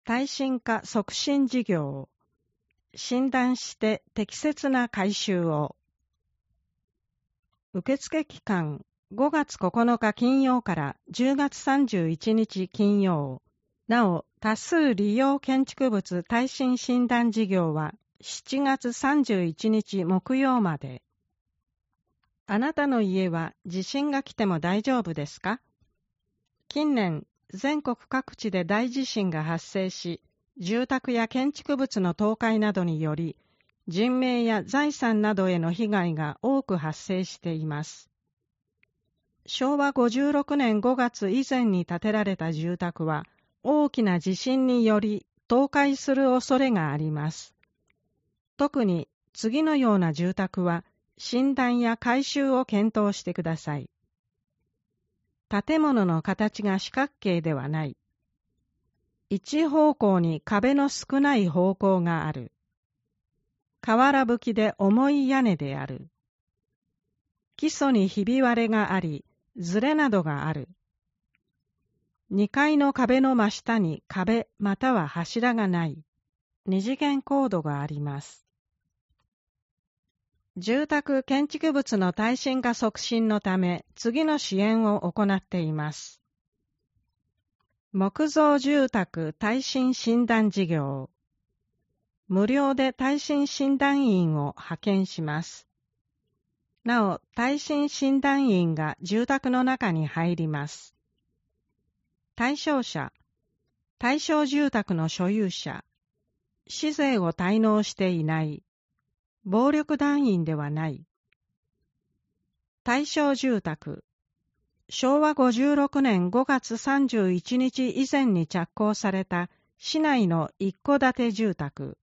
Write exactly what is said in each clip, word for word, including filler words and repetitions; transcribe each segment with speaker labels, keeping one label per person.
Speaker 1: 耐震化促進事業を診断して適切な改修を。受付期間ごがつここのか金曜からじゅうがつさんじゅういちにち金曜。なお、多数利用建築物耐震診断事業はしちがつさんじゅういちにち木曜まで。あなたの家は地震が来ても大丈夫ですか？近年、全国各地で大地震が発生し、住宅や建築物の倒壊などにより、人命や財産などへの被害が多く発生しています。しょうわごじゅうろくねんごがつ以前に建てられた住宅は、大きな地震により倒壊する恐れがあります。特に次のような住宅は、診断や改修を検討してください。建物の形が四角形ではない。一方向に壁の少ない方向がある。瓦葺きで重い屋根である。基礎にひび割れがあり、ずれなどがある。にかいの壁の真下に壁または柱がない。二次元コードがあります。住宅建築物の耐震化促進のため、次の支援を行っています。木造住宅耐震診断事業。無料で耐震診断員を派遣します。なお、耐震診断員が住宅の中に入ります。対象者、対象住宅の所有者、市税を滞納していない、暴力団員ではない。対象住宅、しょうわごじゅうろくねんごがつさんじゅういちにち以前に着工された市内の一戸建て住宅。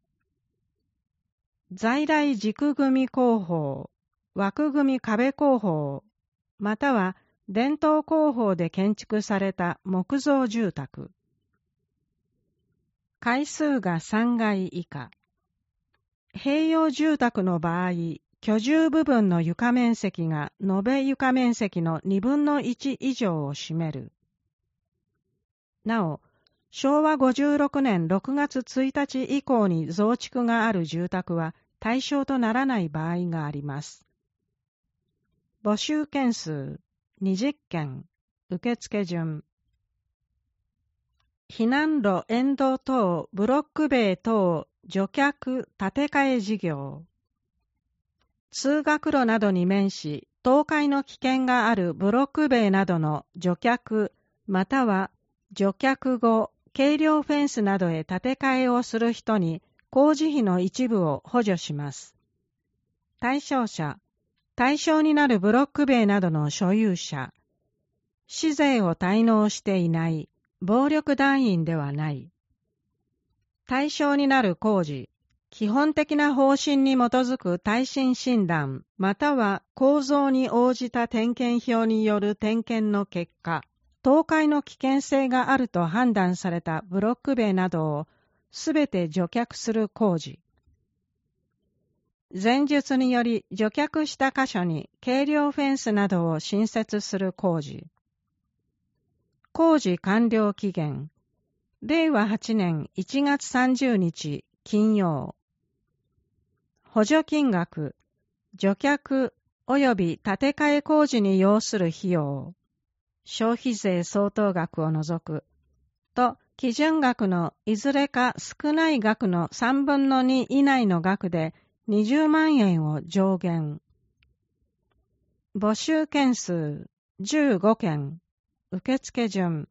Speaker 1: 在来軸組工法、枠組壁工法、または伝統工法で建築された木造住宅。階数がさんがい以下。併用住宅の場合、居住部分の床面積が延べ床面積のにぶんのいち以上を占める。なお、しょうわごじゅうろくねんろくがつついたち以降に増築がある住宅は対象とならない場合があります。募集件数にじゅっけん、受付順。避難路沿道等ブロック塀等除却建て替え事業。通学路などに面し、倒壊の危険があるブロック塀などの除却または除却後、軽量フェンスなどへ建て替えをする人に工事費の一部を補助します。対象者、対象になるブロック塀などの所有者、市税を滞納していない、暴力団員ではない。対象になる工事、基本的な方針に基づく耐震診断、または構造に応じた点検表による点検の結果、倒壊の危険性があると判断されたブロック塀などをすべて除却する工事。前述により除却した箇所に軽量フェンスなどを新設する工事。工事完了期限、れいわはちねんいちがつさんじゅうにち金曜。補助金額、除却及び建て替え工事に要する費用、消費税相当額を除く、と基準額のいずれか少ない額のさんぶんのに以内の額でにじゅうまんえんを上限。募集件数じゅうごけん、受付順。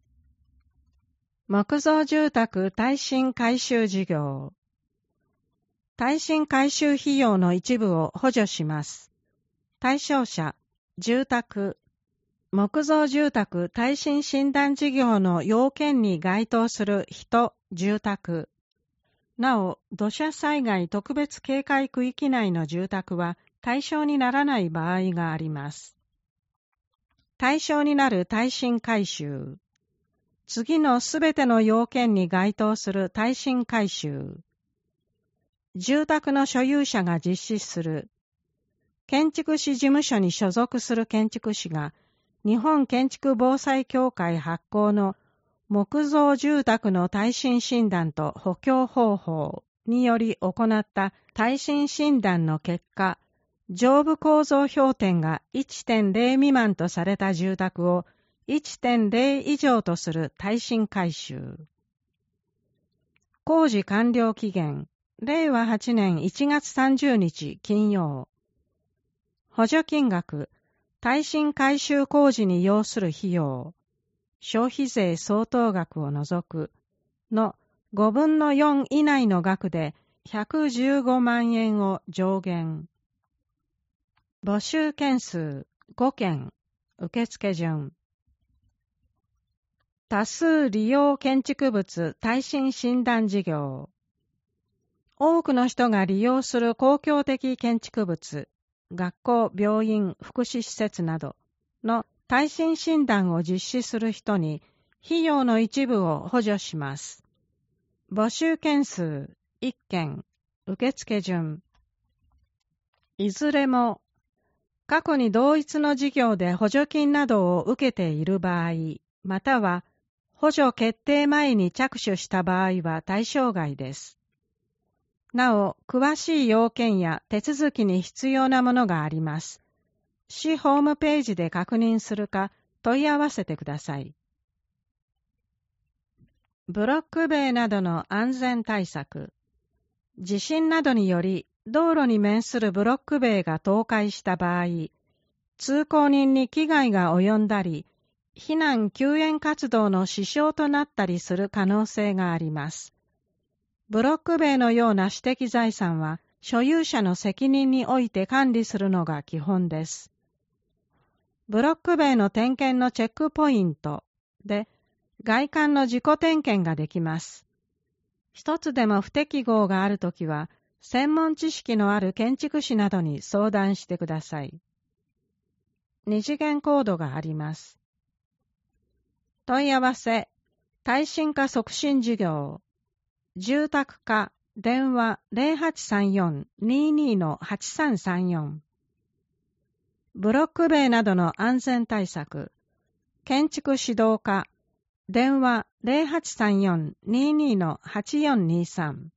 Speaker 1: 木造住宅耐震改修事業。耐震改修費用の一部を補助します。対象者、住宅、木造住宅耐震診断事業の要件に該当する人、住宅。なお、土砂災害特別警戒区域内の住宅は対象にならない場合があります。対象になる耐震改修。次のすべての要件に該当する耐震改修。住宅の所有者が実施する。建築士事務所に所属する建築士が日本建築防災協会発行の木造住宅の耐震診断と補強方法により行った耐震診断の結果、上部構造評点が いってんゼロ 未満とされた住宅を いってんゼロ 以上とする耐震改修。工事完了期限、れいわはちねんいちがつさんじゅうにち金曜。補助金額、耐震改修工事に要する費用、消費税相当額を除くのごぶんのよん以内の額でひゃくじゅうごまんえんを上限。募集件数ごけん、受付順。多数利用建築物耐震診断事業。多くの人が利用する公共的建築物、学校、病院、福祉施設などの耐震診断を実施する人に費用の一部を補助します。募集件数いっけん、受付順。いずれも過去に同一の事業で補助金などを受けている場合、または補助決定前に着手した場合は対象外です。なお、詳しい要件や手続きに必要なものがあります。市ホームページで確認するか問い合わせてください。ブロック塀などの安全対策。地震などにより道路に面するブロック塀が倒壊した場合、通行人に危害が及んだり、避難救援活動の支障となったりする可能性があります。ブロック塀のような私的財産は所有者の責任において管理するのが基本です。ブロック塀の点検のチェックポイントで外観の自己点検ができます。一つでも不適合があるときは、専門知識のある建築士などに相談してください。二次元コードがあります。問い合わせ、耐震化促進事業、住宅課、電話 ゼロはちさんよん にーにー のはちさんさんよん。ブロック塀などの安全対策、建築指導課、電話 ゼロはちさんよん にーにー のはちよんにーさん。